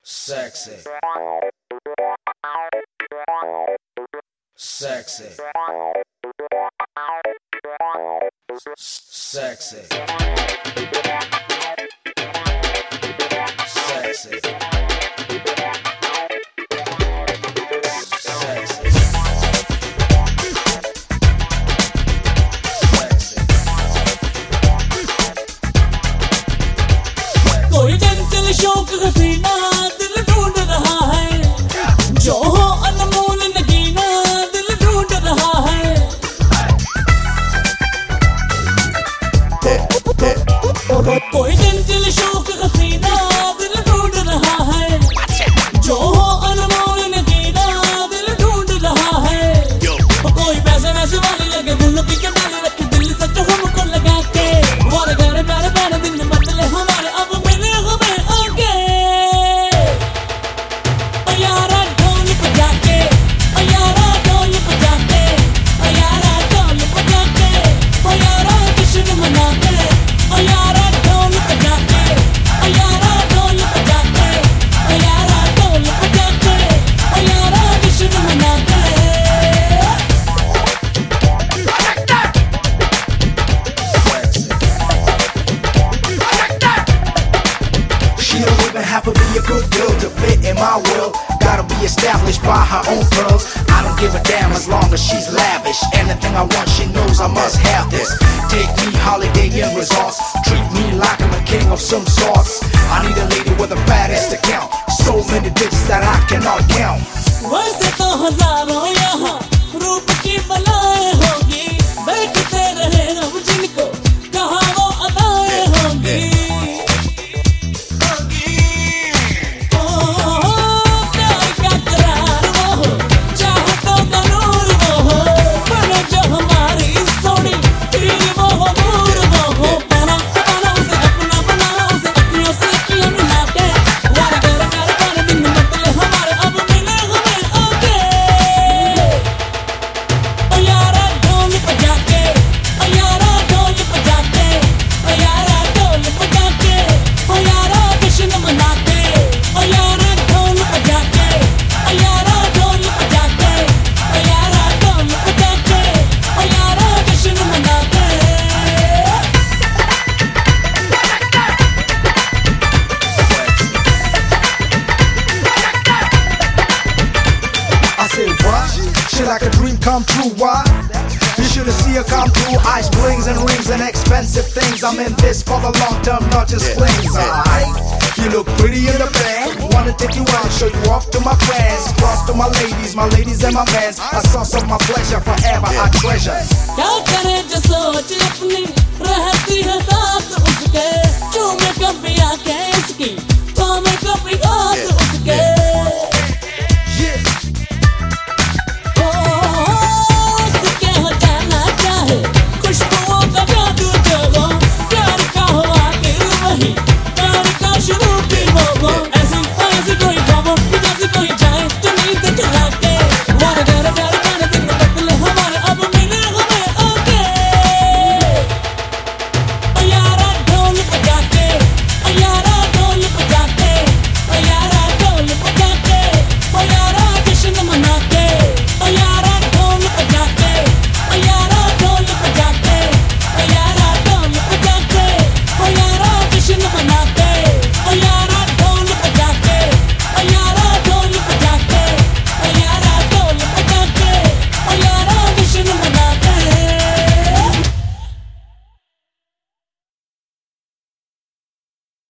Sexy. Sexy. Sexy. Sexy. कोई चंचल शौक हसीना दिल ढूंढ रहा है, जो हो अनमोल नगीना दिल ढूंढ रहा है। कोई चंचल शौक हसीना दिल ढूंढ रहा है, जो हो अनमोल नगीना दिल ढूंढ रहा है। कोई पैसे वैसे वाले लगे दिल की कटाले रखे दिल सच हमको लगा के वारे घर प्यारे प्यारे दिन में बदले हमारे अब मिले हमें आगे। यारा ढोल बजा के, यारा ढोल बजा के, यारा ढोल बजा के, यारा जश्न मना के, यारा ढोल बजा के, यारा ढोल बजा के, यारा ढोल बजा के, यारा जश्न मना के। She don't even have to be a good girl to fit in my world. Gotta be established by her own pearls. I don't give a damn as long as she's lavish. Anything I want, she knows I must have this. Take me holiday in resorts. Treat me like I'm a king of some sorts. I need a lady with the fattest account. So many digits that I cannot count. वैसे तो हजारों यहाँ रूप की बलाएं होगी, बैठते रहे रब जिनको कहाँ वो अदाएं होंगी। प्यार का करार वो हो, चाहतों का नूर वो हो, बनो जो हमारी सोनी तीर वो हो, नूर वो हो। बना उसे अपना, बना उसे अखियों से अखियां मिला के, वारे घर प्यारे प्यारे दिन बदले हमारे अब मिले हमें आगे। यारा ढोल बजा के, यारा ढोल बजा के, यारा ढोल बजा के, यारा जश्न मना के, यारा ढोल बजा के, यारा ढोल बजा के, यारा ढोल बजा के, यारा जश्न मना के। I said what? She like a dream come true, why? You should've seen her come through. Ice blings and rings and expensive things. I'm in this for the long term, not just flings. Alright, you look pretty in the bed. Wanna take you out, show you off to my friends. Cross to my ladies and my mans. A source of my pleasure, forever I treasure. क्या करे जो सोच अपनी रहती है साथ उसके, चूमे कभी आंखें इसकी, थामे कभी हाथ